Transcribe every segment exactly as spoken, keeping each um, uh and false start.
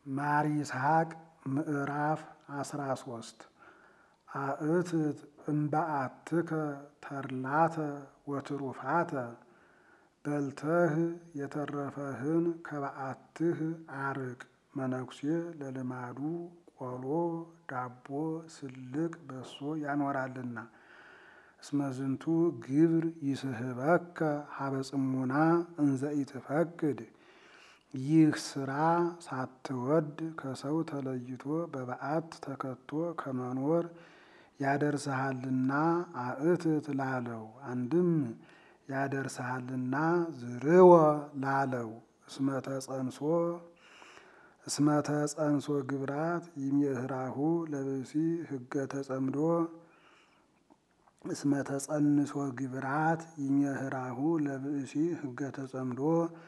ማር ይስሐቅ ምዕራፍ አስራ ሶስት አእትት እምበአትከ ተርላተ ወትሩፋተ በልተህ የተረፈህን ከበአትህ አርቅ። መነኩሴ ለልማዱ ቆሎ ዳቦ ስልቅ በሶ ያኖራልና። እስመዝንቱ ግብር ይስህበከ ሀበ ጽሙና እንዘ ኢትፈቅድ። ይህ ስራ ሳትወድ ከሰው ተለይቶ በበዓት ተከቶ ከመኖር ያደርስሃልና አእትት ላለው። አንድም ያደርስሃልና ዝርወ ላለው። እስመተ ጸንሶ እስመተ ጸንሶ ግብራት ይምህራሁ ለብሲ ህገ ተጸምዶ እስመተ ጸንሶ ግብራት ይምህራሁ ለብእሲ ህገ ተጸምዶ።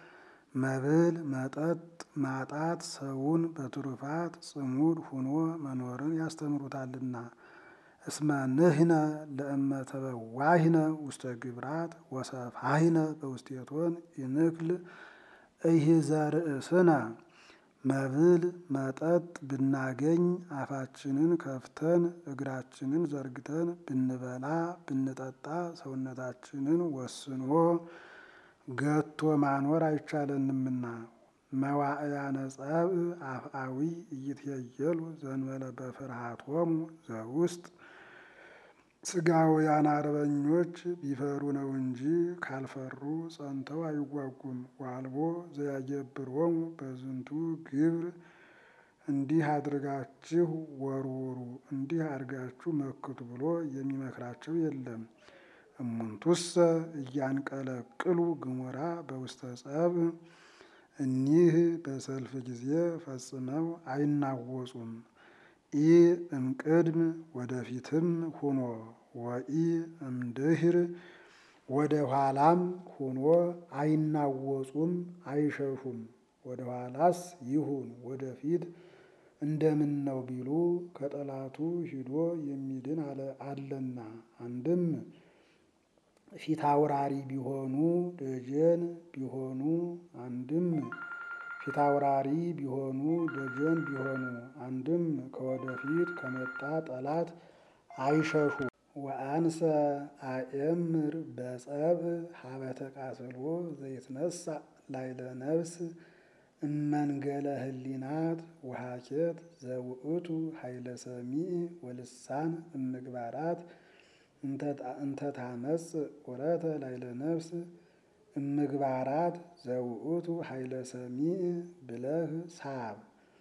መብል መጠጥ ማጣት ሰውን በትሩፋት ጽሙድ ሁኖ መኖርን ያስተምሩታልና። እስመ ንሕነ ለእመ ተበዋሂነ ውስተ ግብራት ወሰፋሂነ በውስቴቶን ይንክል ኢሕዘርእስነ። መብል መጠጥ ብናገኝ አፋችንን ከፍተን እግራችንን ዘርግተን ብንበላ ብንጠጣ ሰውነታችንን ወስኖ ገቶ ማኖር አይቻለንምና። መዋዕያነ ጸብእ አፍአዊ ኢይትሄየሉ ዘእንበለ በፍርሃቶሙ ዘውስጥ። ሥጋውያን አርበኞች ቢፈሩ ነው እንጂ ካልፈሩ ጸንተው አይዋጉም። ዋልቦ ዘያገብሮሙ በዝንቱ ግብር። እንዲህ አድርጋችሁ ወርውሩ እንዲህ አድርጋችሁ መክቱ ብሎ የሚመክራቸው የለም። እሙንቱሰ እያንቀለቅሉ ግሙራ በውስተ ጸብእ። እኒህ በሰልፍ ጊዜ ፈጽመው አይናወጹም። ኢ እምቅድም ወደፊትም ሁኖ ወኢ እምድኅር ወደ ኋላም ሁኖ አይናወጹም አይሸሹም። ወደ ኋላስ ይሁን ወደፊት እንደምን ነው ቢሉ ከጠላቱ ሂዶ የሚድን አለና። አንድም ፊት አውራሪ ቢሆኑ ደጀን ቢሆኑ አንድም ፊት አውራሪ ቢሆኑ ደጀን ቢሆኑ አንድም ከወደፊት ከመጣ ጠላት አይሸሹ። ወአንሰ አእምር በጸብእ ሀበ ተቃትሎ ዘይትነሣ ላዕለ ነፍስ እመንገለ ህሊናት ወሀኬት ዘውእቱ ኃይለ ሰሚዕ ወልሳን እምግባራት እንተ ታመጽእ ዑረተ ላዕለ ነፍስ እምግባራት ዘውእቱ ኃይለ ሰሚዕ ብለህ ሳብ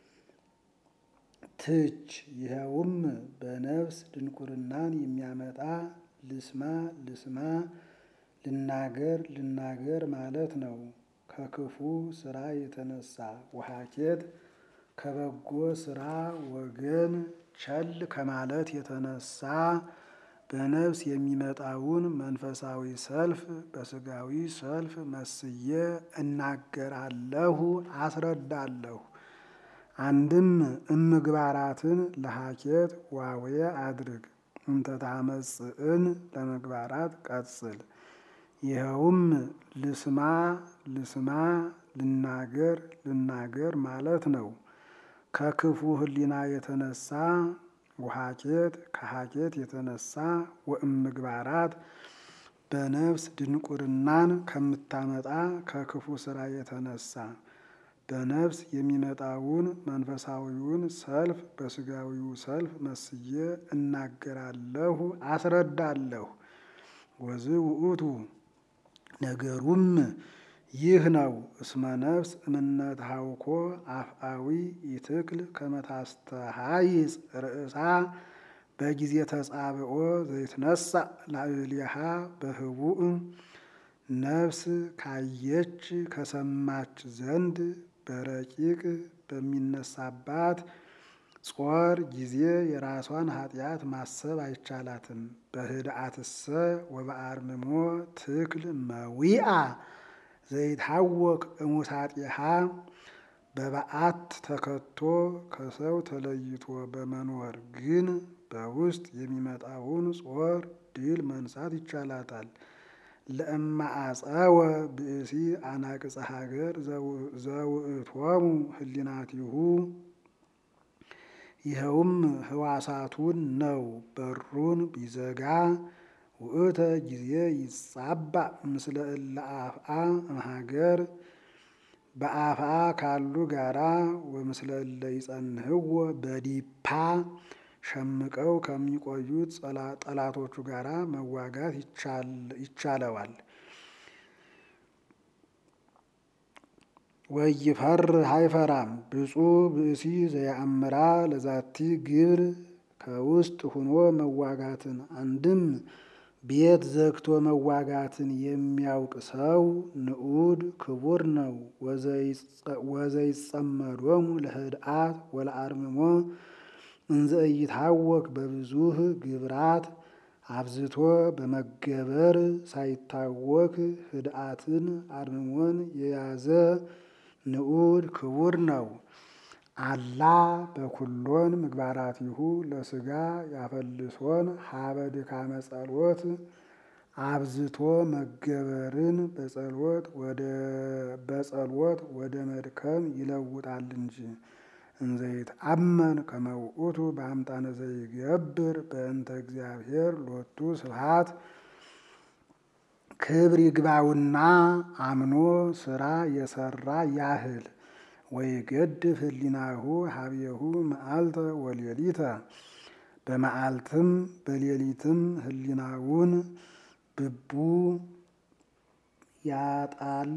ትች። ይኸውም በነፍስ ድንቁርናን የሚያመጣ ልስማ ልስማ ልናገር ልናገር ማለት ነው። ከክፉ ስራ የተነሳ ወሀኬት ከበጎ ስራ ወገን ቸል ከማለት የተነሳ በነፍስ የሚመጣውን መንፈሳዊ ሰልፍ በስጋዊ ሰልፍ መስዬ እናገራለሁ አስረዳለሁ። አንድም እምግባራትን ለሀኬት ዋዌ አድርግ እንተ ታመጽእን ለምግባራት ቀጽል። ይኸውም ልስማ ልስማ ልናገር ልናገር ማለት ነው። ከክፉ ህሊና የተነሳ ወሀኬት ከሀኬት የተነሳ ወእምግባራት በነፍስ ድንቁርናን ከምታመጣ ከክፉ ስራ የተነሳ በነፍስ የሚመጣውን መንፈሳዊውን ሰልፍ በስጋዊው ሰልፍ መስዬ እናገራለሁ አስረዳለሁ። ወዝውእቱ ነገሩም ይህ ነው። እስመ ነፍስ እምነ ተሐውኮ አፍአዊ ኢትክል ከመ ታስተሐይጽ ርእሳ በጊዜ ተጻብኦ ዘይትነሣ ላዕሌሃ በህቡእ። ነፍስ ካየች ከሰማች ዘንድ በረቂቅ በሚነሳባት ጾር ጊዜ የራሷን ኃጢአት ማሰብ አይቻላትም። በህድአትሰ ወበአርምሞ ትክል መዊአ ዘይትሐወክ እሙሳጢሃ። በበዓት ተከቶ ከሰው ተለይቶ በመኖር ግን በውስጥ የሚመጣውን ጾር ድል መንሳት ይቻላታል። ለእማ አጸወ ብእሲ አናቅጸ ሀገር ዘውእቶሙ ህሊናቲሁ ይኸውም ህዋሳቱን ነው። በሩን ቢዘጋ ውእተ ጊዜ ይጻባእ ምስለ እለ አፍአ እምሀገር በአፍአ ካሉ ጋራ ወምስለ እለ ይጸንህዎ በዲፓ ሸምቀው ከሚቆዩት ጠላቶቹ ጋራ መዋጋት ይቻለዋል። ወይፈርህ አይፈራም ብፁዕ ብእሲ ዘየአምራ ለዛቲ ግብር ከውስጥ ሁኖ መዋጋትን አንድም ቤት ዘግቶ መዋጋትን የሚያውቅ ሰው ንዑድ ክቡር ነው። ወዘይጸመዶሙ ለህድአት ወለአርምሞ እንዘ ኢይታወክ በብዙህ ግብራት አብዝቶ በመገበር ሳይታወክ ህድአትን አርምሞን የያዘ ንዑድ ክቡር ነው። አላ በኩሎን ምግባራቲሁ ለስጋ ያፈልሶን ሀበ ድካመ ጸሎት አብዝቶ መገበርን በጸሎት ወደ በጸሎት ወደ መድከም ይለውጣል እንጂ። እንዘይት አመን ከመውእቱ በአምጣነ ዘይገብር በእንተ እግዚአብሔር ሎቱ ስብሐት ክብር ይግባውና አምኖ ስራ የሰራ ያህል ወይገድፍ ህሊናሁ ሀቤሁ መዓልተ ወሌሊተ በመዓልትም በሌሊትም ህሊናውን ብቡ ያጣል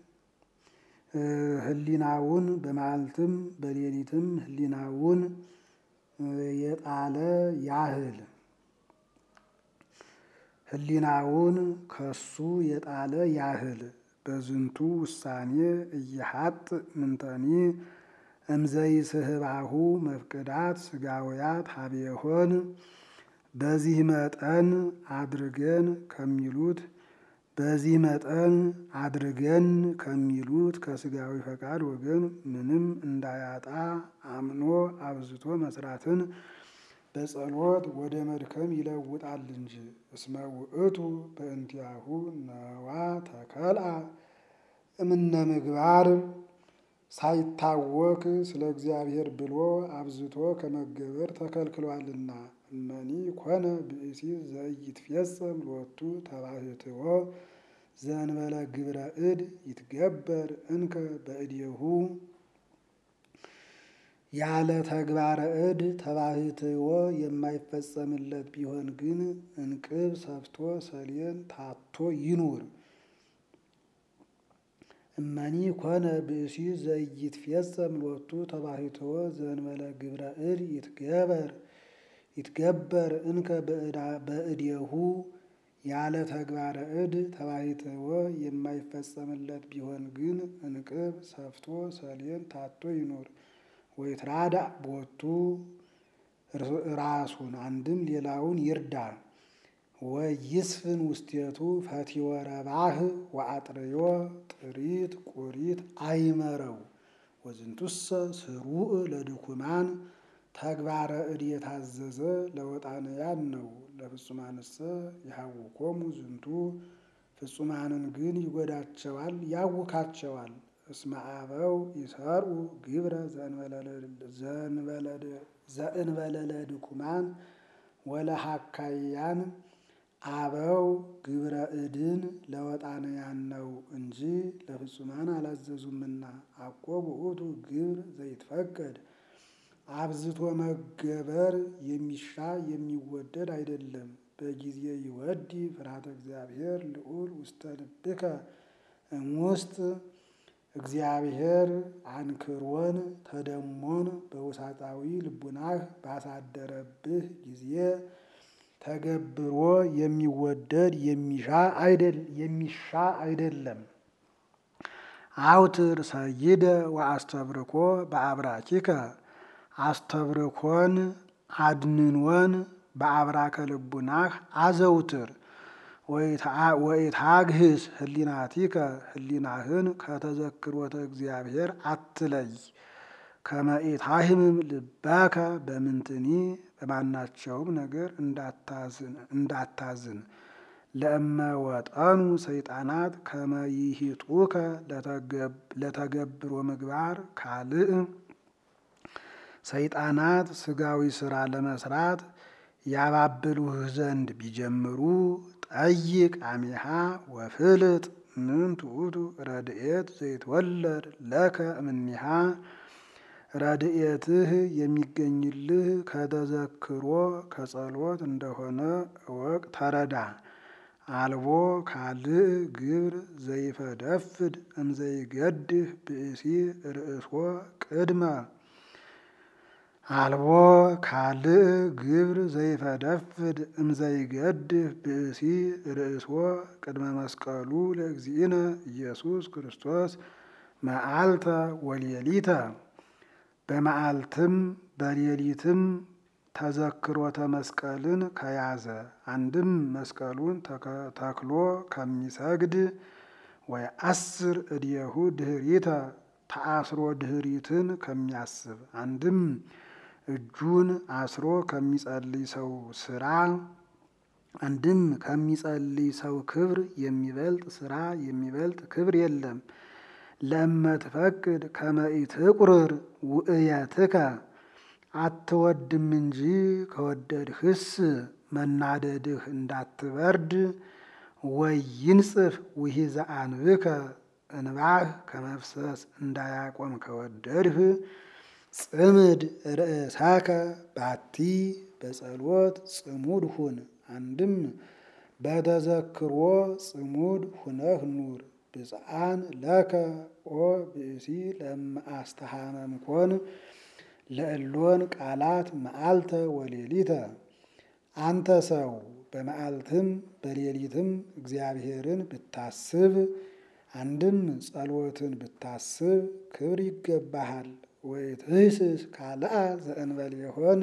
ህሊናውን በመዓልትም በሌሊትም ህሊናውን የጣለ ያህል ህሊናውን ከሱ የጣለ ያህል በዝንቱ ውሳኔ እየሀጥ ምንተኒ እምዘይስህባሁ መፍቅዳት ስጋውያት ሀቤሆን በዚህ መጠን አድርገን ከሚሉት በዚህ መጠን አድርገን ከሚሉት ከስጋዊ ፈቃድ ወገን ምንም እንዳያጣ አምኖ አብዝቶ መስራትን በጸሎት ወደ መድከም ይለውጣል እንጂ። እስመ ውእቱ በእንቲአሁ ነዋ ተከልአ እምነ ምግባር ሳይታወክ ስለ እግዚአብሔር ብሎ አብዝቶ ከመገበር ተከልክሏልና። እመኒ ኮነ ብእሲ ዘኢይትፌጸም ሎቱ ተባሕትዎ ዘእንበለ ግብረ እድ ይትገበር እንከ በእዴሁ ያለ ተግባረ እድ ተባሕትዎ የማይፈጸምለት ቢሆን ግን እንቅብ ሰፍቶ ሰሌን ታቶ ይኑር። እመኒ ኮነ ብእሲ ዘኢይትፌጸም ሎቱ ተባሕትዎ ዘእንበለ ግብረ እድ ይትገበር ይትገበር እንከ በእዴሁ ያለ ተግባረ እድ ተባሕትዎ የማይፈጸምለት ቢሆን ግን እንቅብ ሰፍቶ ሰሌን ታቶ ይኑር። ወይትራዳእ ቦቱ ራሱን አንድም ሌላውን ይርዳ። ወይስፍን ውስቴቱ ፈቲወ ረባህ ወአጥርዮ ጥሪት ቁሪት አይመረው። ወዝንቱሰ ስሩዕ ለድኩማን ተግባረ እድ የታዘዘ ለወጣንያን ነው። ለፍጹማንሰ ይሃውኮሙ ዝንቱ ፍጹማንን ግን ይጎዳቸዋል ያውካቸዋል። እስመ አበው ይሰርዑ ግብረ ዘእንበለ ለድኩማን ወለሃካያን አበው ግብረ እድን ለወጣንያን ነው እንጂ ለፍጹማን አላዘዙምና። አኮ ውእቱ ግብር ዘይትፈቀድ አብዝቶ መገበር የሚሻ የሚወደድ አይደለም። በጊዜ ይወዲ ፍርሃተ እግዚአብሔር ልዑል ውስተ ልብከ እምውስጥ እግዚአብሔር አንክሮን ተደሞን በውሳጣዊ ልቡናህ ባሳደረብህ ጊዜ ተገብሮ የሚወደድ የሚሻ አይደል የሚሻ አይደለም። አውትር ሰይደ ወአስተብርኮ በአብራኪከ አስተብርኮን አድንኖን በአብራከ ልቡናህ አዘውትር። ወኢታግህስ ህሊናቲከ ህሊናህን ከተዘክሮተ እግዚአብሔር አትለይ። ከመ ኢታህምም ልባከ በምንትኒ በማናቸውም ነገር እንዳታዝን እንዳታዝን ለእመ ወጠኑ ሰይጣናት ከመ ይሂጡከ ለተገብሮ ምግባር ካልእ ሰይጣናት ስጋዊ ስራ ለመስራት ያባብሉህ ዘንድ ቢጀምሩ ጠይቅ አሚሃ ወፍልጥ ምንት ውእቱ ረድኤት ዘይትወለድ ለከ እምኔሃ ረድኤትህ የሚገኝልህ ከተዘክሮ ከጸሎት እንደሆነ እወቅ ተረዳ። አልቦ ካልእ ግብር ዘይፈደፍድ እምዘይገድህ ብእሲ ርእሶ ቅድመ አልቦ ካልእ ግብር ዘይፈደፍድ እምዘይገድህ ብእሲ ርእሶ ቅድመ መስቀሉ ለእግዚእነ ኢየሱስ ክርስቶስ መዓልተ ወሌሊተ በመዓልትም በሌሊትም ተዘክሮተ መስቀልን ከያዘ አንድም መስቀሉን ተክሎ ከሚሰግድ ወይ አስር እድየሁ ድህሪተ ተአስሮ ድህሪትን ከሚያስብ አንድም እጁን አስሮ ከሚጸልይ ሰው ስራ አንድም ከሚጸልይ ሰው ክብር የሚበልጥ ስራ የሚበልጥ ክብር የለም። ለእመትፈቅድ ከመ ኢትቁርር ውእየትከ አትወድም እንጂ ከወደድህስ መናደድህ እንዳትበርድ ወይንጽፍ ውሒዘ አንብከ እንባህ ከመፍሰስ እንዳያቆም ከወደድህ ጽምድ ርእሰከ ባቲ በጸሎት ጽሙድ ሁን። አንድም በተዘክሮ ጽሙድ ሁነህ ኑር። ብፅዓን ለከ ኦ ብእሲ ለእምአስተሃመምኮን ለእሎን ቃላት መዓልተ ወሌሊተ አንተ ሰው በመዓልትም በሌሊትም እግዚአብሔርን ብታስብ አንድም ጸሎትን ብታስብ ክብር ይገባሃል። ወይትህስስ ካልአ ዘእንበል ይሆን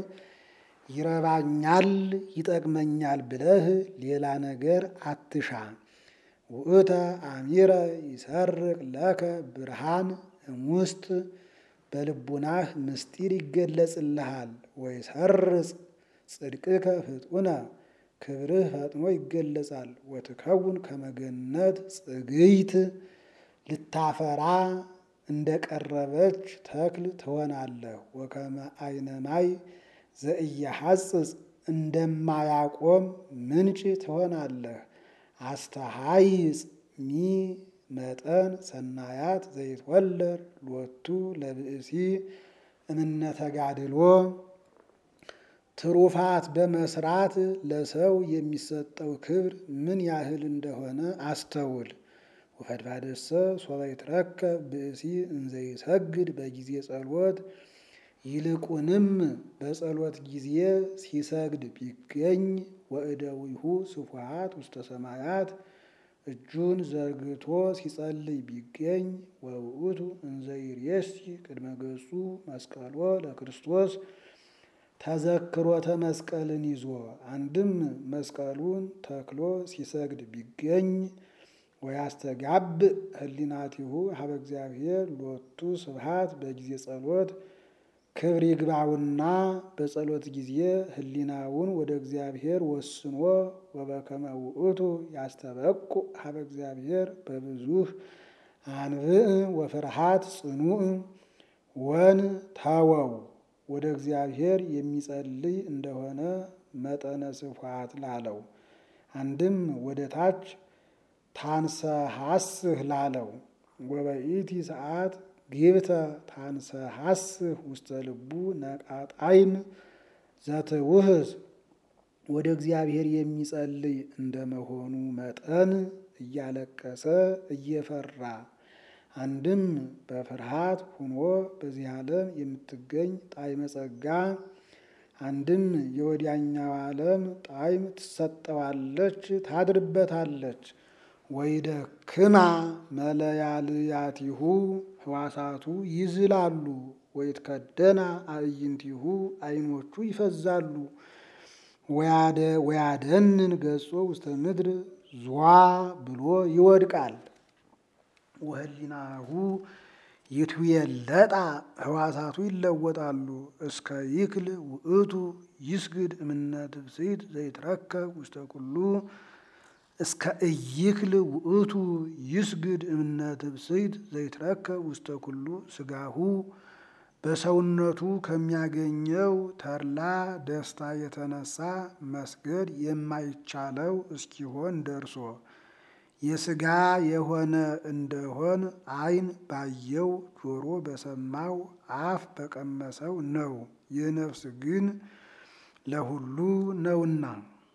ይረባኛል ይጠቅመኛል ብለህ ሌላ ነገር አትሻ። ውእተ አሚረ ይሰርቅ ለከ ብርሃን እሙስጥ በልቡናህ ምስጢር ይገለጽልሃል። ወይሰርጽ ጽድቅከ ፍጡነ ክብርህ ፈጥኖ ይገለጻል። ወትከውን ከመገነት ጽግይት ልታፈራ እንደ ቀረበች ተክል ትሆናለህ። ወከመ አይነ ማይ ዘኢየሐጽጽ እንደማያቆም ምንጭ ትሆናለህ። አስተሃይጽ ሚ መጠን ሰናያት ዘይትወለድ ሎቱ ለብእሲ እምነተጋድሎ ትሩፋት በመስራት ለሰው የሚሰጠው ክብር ምን ያህል እንደሆነ አስተውል። ወፈድፋደሰ ሶበ ይትረከብ ብእሲ እንዘይሰግድ በጊዜ ጸሎት ይልቁንም በጸሎት ጊዜ ሲሰግድ ቢገኝ ወእደዊሁ ስፉሃት ውስተ ሰማያት እጁን ዘርግቶ ሲጸልይ ቢገኝ ወውእቱ እንዘይሬሲ ቅድመ ገጹ መስቀሎ ለክርስቶስ ተዘክሮተ መስቀልን ይዞ አንድም መስቀሉን ተክሎ ሲሰግድ ቢገኝ ወያስተጋብ ህሊናቲሁ ሀበ እግዚአብሔር ሎቱ ስብሐት በጊዜ ጸሎት ክብር ይግባውና በጸሎት ጊዜ ህሊናውን ወደ እግዚአብሔር ወስኖ ወበከመ ውእቱ ያስተበቁ ሀበ እግዚአብሔር በብዙህ አንብዕ ወፍርሃት ጽኑዕ ወን ተወው ወደ እግዚአብሔር የሚጸልይ እንደሆነ መጠነ ስፋት ላለው አንድም ወደ ታች ታንሰሐስህ ላለው ወበኢቲ ሰዓት ግብተ ታንሰሐስህ ውስተ ልቡ ነቃጣይም ዘትውህዝ ወደ እግዚአብሔር የሚጸልይ እንደመሆኑ መጠን እያለቀሰ እየፈራ አንድም በፍርሃት ሆኖ በዚህ ዓለም የምትገኝ ጣዕመ ጸጋ አንድም የወዲያኛው ዓለም ጣዕም ትሰጠዋለች ታድርበታለች። ወይደክማ መለያልያቲሁ ህዋሳቱ ይዝላሉ። ወይትከደና አዕይንቲሁ ዓይኖቹ ይፈዛሉ። ወያደንን ገጾ ውስተ ምድር ዟ ብሎ ይወድቃል። ወህሊናሁ ይትዌለጣ ህዋሳቱ ይለወጣሉ። እስከ ይክል ውእቱ ይስግድ እምነ ትፍስሕት ዘይትረከብ ውስተ ኩሉ እስከ እይክል ውእቱ ይስግድ እምነ ትብስት ዘይትረከብ ውስተ ኩሉ ስጋሁ በሰውነቱ ከሚያገኘው ተድላ ደስታ የተነሳ መስገድ የማይቻለው እስኪሆን ደርሶ የስጋ የሆነ እንደሆን ዓይን ባየው ጆሮ በሰማው አፍ በቀመሰው ነው። የነፍስ ግን ለሁሉ ነውና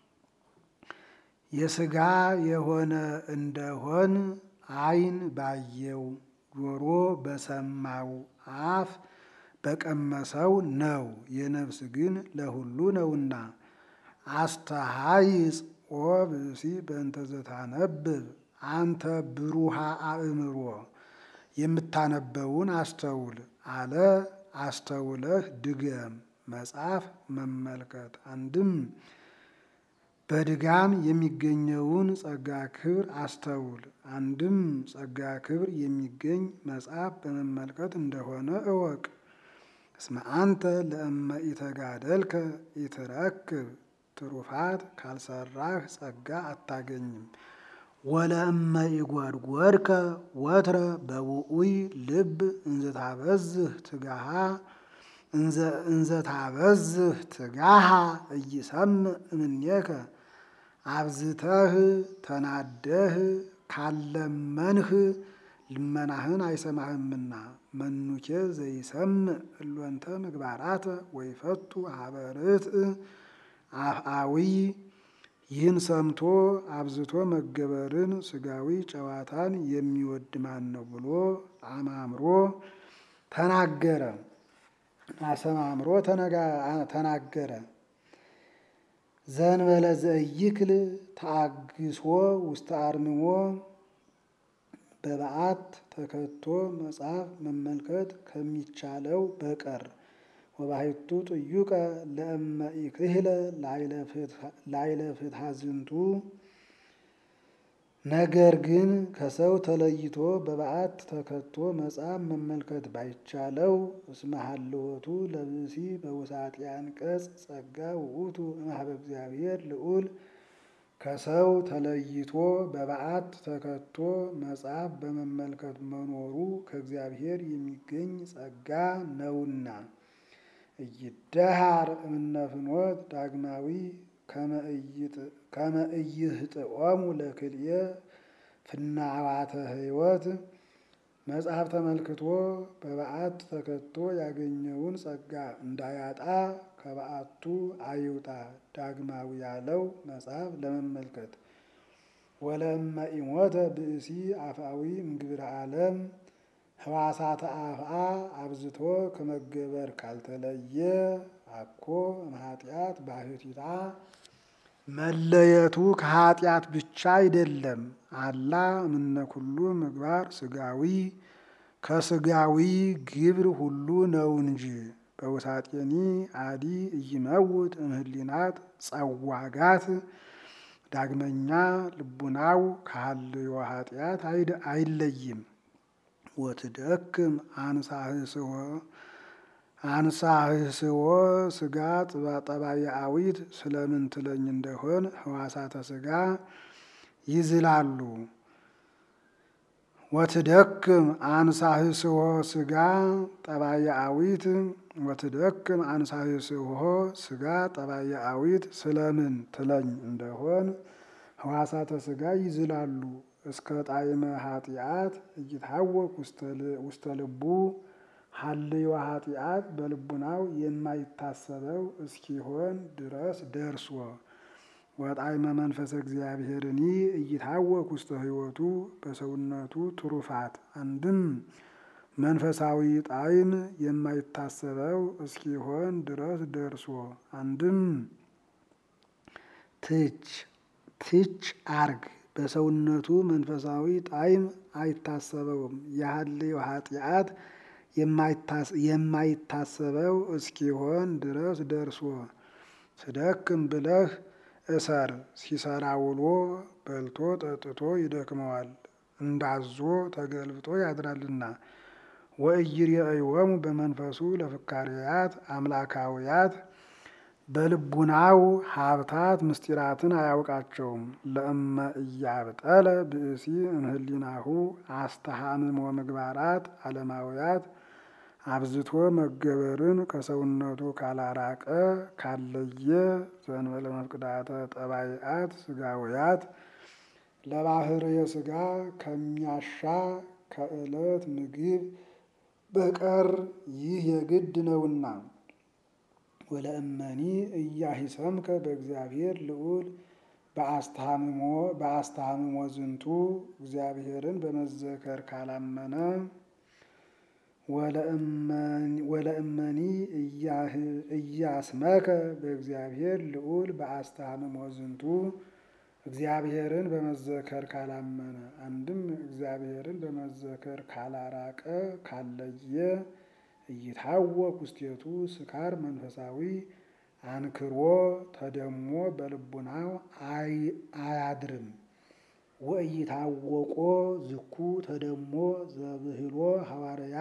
የስጋ የሆነ እንደሆን ዓይን ባየው ጆሮ በሰማው አፍ በቀመሰው ነው። የነፍስ ግን ለሁሉ ነውና አስተሃይጽ ወብእሲ በእንተ ዘታነብብ አንተ ብሩሃ አእምሮ የምታነበውን አስተውል አለ። አስተውለህ ድገም መጽሐፍ መመልከት። አንድም በድጋም የሚገኘውን ጸጋ ክብር አስተውል። አንድም ጸጋ ክብር የሚገኝ መጽሐፍ በመመልከት እንደሆነ እወቅ። እስመ አንተ ለእመ ኢተጋደልከ ኢትረክብ ትሩፋት ካልሰራህ ጸጋ አታገኝም። ወለእመ ኢጐድጐድከ ወትረ በውዑይ ልብ እንዘታበዝህ ትጋሃ እንዘታበዝህ ትጋሃ ኢይሰምዕ እምኔከ አብዝተህ ተናደህ ካለመንህ ልመናህን አይሰማህምና። መኑኬ ዘይሰምዕ እሎንተ ምግባራተ ወይፈቱ ሀበ ርትዕ አፍአዊ ይህን ሰምቶ አብዝቶ መገበርን ስጋዊ ጨዋታን የሚወድ ማን ነው ብሎ አማምሮ ተናገረ። አሰማምሮ ተናገረ። ዘእንበለ ዘኢይክል ተአግሶ ውስተ አርምሞ በበዓት ተከቶ መጽሐፍ መመልከት ከሚቻለው በቀር ወባሕቱ ጥዩቀ ለእመ ኢክህለ ላዕለ ፍትሐ ዝንቱ ነገር ግን ከሰው ተለይቶ በበዓት ተከቶ መጽሐፍ መመልከት ባይቻለው እስመ ሀልወቱ ለብእሲ በውሳጤ አንቀጽ ጸጋ ውእቱ እምኀበ እግዚአብሔር ልዑል ከሰው ተለይቶ በበዓት ተከቶ መጽሐፍ በመመልከት መኖሩ ከእግዚአብሔር የሚገኝ ጸጋ ነውና። ኢይደሃር እምነ ፍኖት ዳግማዊ ከመ ኢይህጥኦሙ ለክልኤ ፍናዋተ ሕይወት መጽሐፍ ተመልክቶ በበዓት ተከቶ ያገኘውን ጸጋ እንዳያጣ ከበዓቱ አይውጣ። ዳግማዊ ያለው መጽሐፍ ለመመልከት ወለእመ ኢሞተ ብእሲ አፍአዊ እምግብረ ዓለም ሕዋሳተ አፍአ አብዝቶ ከመገበር ካልተለየ አኮ እምኃጢአት ባሕቲታ መለየቱ ከኃጢአት ብቻ አይደለም። አላ እምነ ኩሉ ምግባር ስጋዊ ከስጋዊ ግብር ሁሉ ነው እንጂ። በውሳጤኒ አዲ ኢይመውት እምህሊናት ጸዋጋት ዳግመኛ ልቡናው ከሀልዮ ኃጢአት አይለይም። ወትደክም አንሳህስዎ አንሳህስዎ ስጋ ጠባያዊት ስለምን ትለኝ እንደሆን ሕዋሳተ ስጋ ይዝላሉ። ወትደክም አንሳህስዎ ስጋ ጠባያዊት ወትደክም አንሳህስዎ ስጋ ጠባያዊት ስለምን ትለኝ እንደሆን ሕዋሳተ ስጋ ይዝላሉ። እስከ ጣዕመ ኃጢአት እይታወቅ ውስተ ልቡ ሀልዮ ኃጢአት በልቡናው የማይታሰበው እስኪሆን ድረስ ደርሶ ወጣዕመ መንፈሰ እግዚአብሔርኒ እይታወቅ ውስተ ሕይወቱ በሰውነቱ ትሩፋት አንድም መንፈሳዊ ጣዕም የማይታሰበው እስኪሆን ድረስ ደርሶ አንድም ትች ትች አርግ በሰውነቱ መንፈሳዊ ጣዕም አይታሰበውም። የሀልዮ ኃጢአት የማይታሰበው እስኪሆን ድረስ ደርሶ ትደክም ብለህ እሰር። ሲሰራ ውሎ በልቶ ጠጥቶ ይደክመዋል፣ እንዳዞ ተገልብጦ ያድራልና። ወኢይሬእዮሙ በመንፈሱ ለፍካሬያት አምላካውያት በልቡናው ሀብታት ምስጢራትን አያውቃቸውም። ለእመ እያብጠለ ብእሲ እምህሊናሁ አስተሃምሞ ምግባራት ዓለማውያት አብዝቶ መገበርን ከሰውነቱ ካላራቀ ካለየ ዘእንበለ መፍቅዳተ ጠባይአት ስጋውያት ለባህርየ ስጋ ከሚያሻ ከዕለት ምግብ በቀር ይህ የግድ ነውና። ወለእመኒ እያሂሰምከ በእግዚአብሔር ልዑል በአስተሃምሞ በአስተሃምሞ ዝንቱ እግዚአብሔርን በመዘከር ካላመነ ወለእመኒ እያስመከ በእግዚአብሔር ልዑል በአስተሃምሞ ዝንቱ እግዚአብሔርን በመዘከር ካላመነ አንድም እግዚአብሔርን በመዘከር ካላራቀ ካለየ እይታወክ ውስቴቱ ስካር መንፈሳዊ አንክሮ ተደሞ በልቡናው አያድርም። ወእይታወቆ ዝኩ ተደሞ ዘብህሎ ሐዋርያ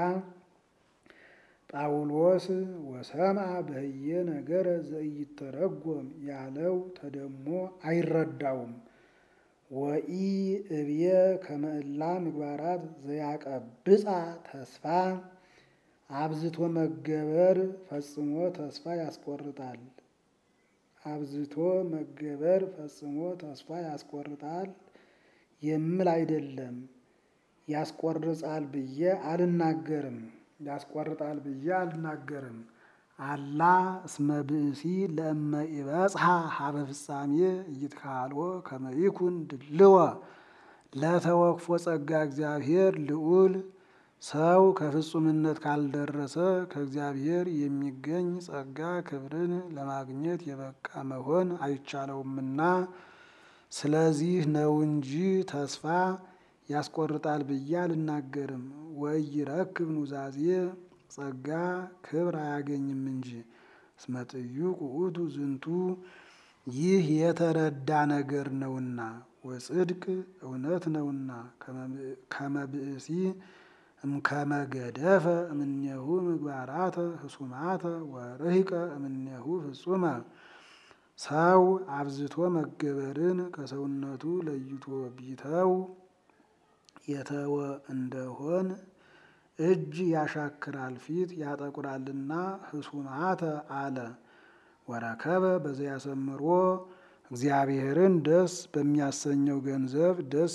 ጳውሎስ ወሰምዐ በህየ ነገረ ዘኢይተረጎም ያለው ተደሞ አይረዳውም። ወኢ እብየ ከመ እላ ምግባራት ዘያቀብጻ ተስፋ አብዝቶ መገበር ፈጽሞ ተስፋ ያስቆርጣል። አብዝቶ መገበር ፈጽሞ ተስፋ ያስቆርጣል የምል አይደለም። ያስቆርጻል ብዬ አልናገርም ያስቆርጣል ብዬ አልናገርም። አላ እስመ ብእሲ ለእመ ኢበጽሐ ሀበ ፍጻሜ ኢይትካልዎ ከመ ይኩን ድልዎ ለተወክፎ ጸጋ እግዚአብሔር ልዑል ሰው ከፍጹምነት ካልደረሰ ከእግዚአብሔር የሚገኝ ጸጋ ክብርን ለማግኘት የበቃ መሆን አይቻለውምና ስለዚህ ነው እንጂ ተስፋ ያስቆርጣል ብዬ አልናገርም። ወኢይረክብ ኑዛዜ ጸጋ ክብር አያገኝም እንጂ። እስመ ጥዩቅ ውእቱ ዝንቱ ይህ የተረዳ ነገር ነውና ወጽድቅ እውነት ነውና ከመ ብእሲ እምከመ ገደፈ እምኔሁ ምግባራተ ህሱማተ ወርሂቀ እምኔሁ ፍጹመ ሰው አብዝቶ መገበርን ከሰውነቱ ለይቶ ቢተው የተወ እንደሆን እጅ ያሻክራል ፊት ያጠቁራልና ህሱማተ አለ። ወረከበ በዘያሰምሮ እግዚአብሔርን ደስ በሚያሰኘው ገንዘብ ደስ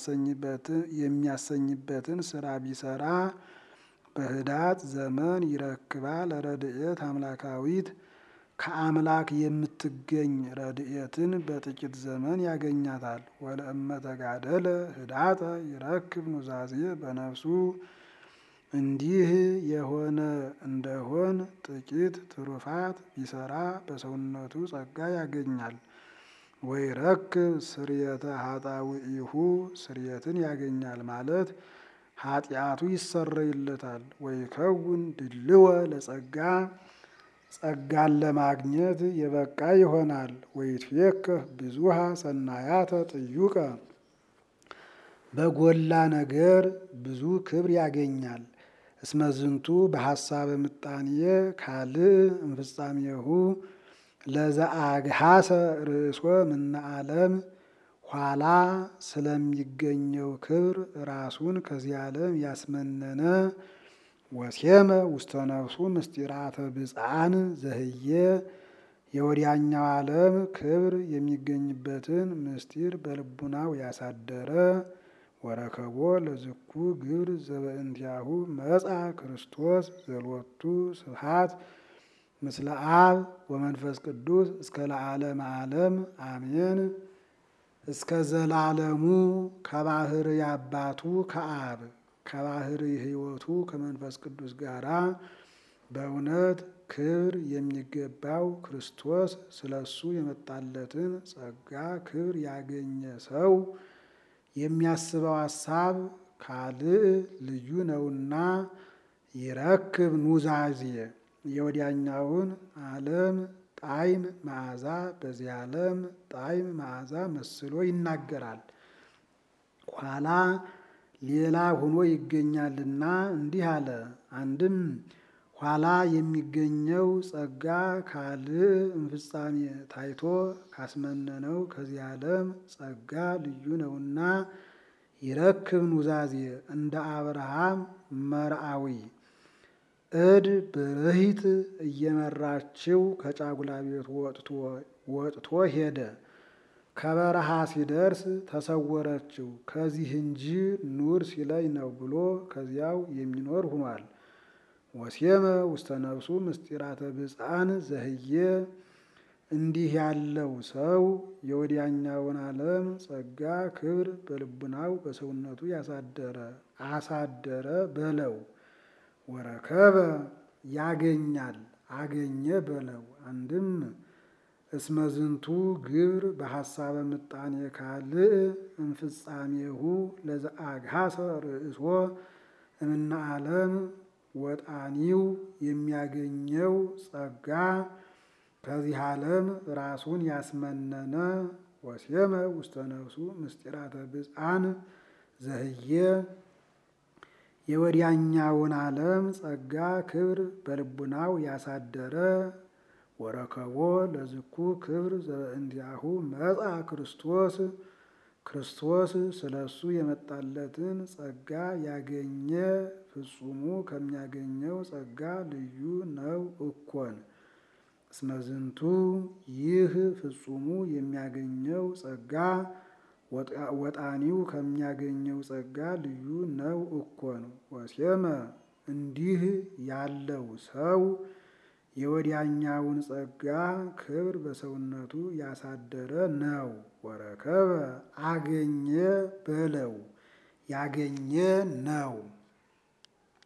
የሚያሰኝበትን ስራ ቢሰራ በህዳጥ ዘመን ይረክባ ለረድኤት አምላካዊት ከአምላክ የምትገኝ ረድኤትን በጥቂት ዘመን ያገኛታል። ወለእመ ተጋደለ ህዳጠ ይረክብ ኑዛዜ በነፍሱ እንዲህ የሆነ እንደሆን ጥቂት ትሩፋት ቢሰራ በሰውነቱ ጸጋ ያገኛል። ወይረክብ ስርየተ ኃጣውኢሁ ስርየትን ያገኛል ማለት ኃጢአቱ ይሰረይለታል። ወይከውን ድልወ ለጸጋ ጸጋን ለማግኘት የበቃ ይሆናል። ወይትፌከህ ብዙሃ ሰናያተ ጥዩቀ በጎላ ነገር ብዙ ክብር ያገኛል። እስመ ዝንቱ በሐሳበ ምጣኔየ ካልእ እምፍጻሜሁ ለዘአግሃሰ ርእሶ ምነ ዓለም ኋላ ስለሚገኘው ክብር ራሱን ከዚህ ዓለም ያስመነነ ወሴመ ውስተ ነፍሱ ምስጢራተ ብፅዓን ዘህየ የወዲያኛው ዓለም ክብር የሚገኝበትን ምስጢር በልቡናው ያሳደረ ወረከቦ ለዝኩ ግብር ዘበእንቲአሁ መጻ ክርስቶስ ዘሎቱ ስብሐት ምስለ አብ ወመንፈስ ቅዱስ እስከ ለዓለመ ዓለም አሜን። እስከ ዘላለሙ ከባህርይ አባቱ ከአብ ከባህርይ ሕይወቱ ከመንፈስ ቅዱስ ጋራ በእውነት ክብር የሚገባው ክርስቶስ ስለሱ የመጣለትን ጸጋ ክብር ያገኘ ሰው የሚያስበው ሐሳብ ካልእ ልዩ ነውና ይረክብ ኑዛዜ የወዲያኛውን ዓለም ጣዕም መዓዛ በዚህ ዓለም ጣዕም መዓዛ መስሎ ይናገራል። ኋላ ሌላ ሆኖ ይገኛልና እንዲህ አለ። አንድም ኋላ የሚገኘው ጸጋ ካልእ እምፍጻሜ ታይቶ ካስመነነው ከዚህ ዓለም ጸጋ ልዩ ነውና ይረክብ ኑዛዜ እንደ አብርሃም መርአዊ እድ ብርሂት እየመራችው ከጫጉላ ቤት ወጥቶ ወጥቶ ሄደ። ከበረሃ ሲደርስ ተሰወረችው። ከዚህ እንጂ ኑር ሲለኝ ነው ብሎ ከዚያው የሚኖር ሆኗል። ወሴመ ውስተ ነፍሱ ምስጢራተ ብፅዓን ዘህየ እንዲህ ያለው ሰው የወዲያኛውን ዓለም ጸጋ ክብር በልቡናው በሰውነቱ ያሳደረ አሳደረ በለው። ወረከበ ያገኛል አገኘ በለው። አንድም እስመ ዝንቱ ግብር በሐሳበ ምጣኔ ካልእ እምፍጻሜሁ ለዘአግሃሰ ርእሶ እምነ ዓለም ወጣኒው የሚያገኘው ጸጋ ከዚህ ዓለም ራሱን ያስመነነ ወሴመ ውስተ ነፍሱ ምስጢራተ ብፅዓን ዘህየ የወዲያኛውን ዓለም ጸጋ ክብር በልቡናው ያሳደረ ወረከቦ ለዝኩ ክብር ዘእንዲአሁ መጻ ክርስቶስ ክርስቶስ ስለሱ የመጣለትን ጸጋ ያገኘ ፍጹሙ ከሚያገኘው ጸጋ ልዩ ነው እኮን። እስመ ዝንቱ ይህ ፍጹሙ የሚያገኘው ጸጋ ወጣኒው ከሚያገኘው ጸጋ ልዩ ነው እኮን። ወሴመ እንዲህ ያለው ሰው የወዲያኛውን ጸጋ ክብር በሰውነቱ ያሳደረ ነው። ወረከበ አገኘ በለው ያገኘ ነው።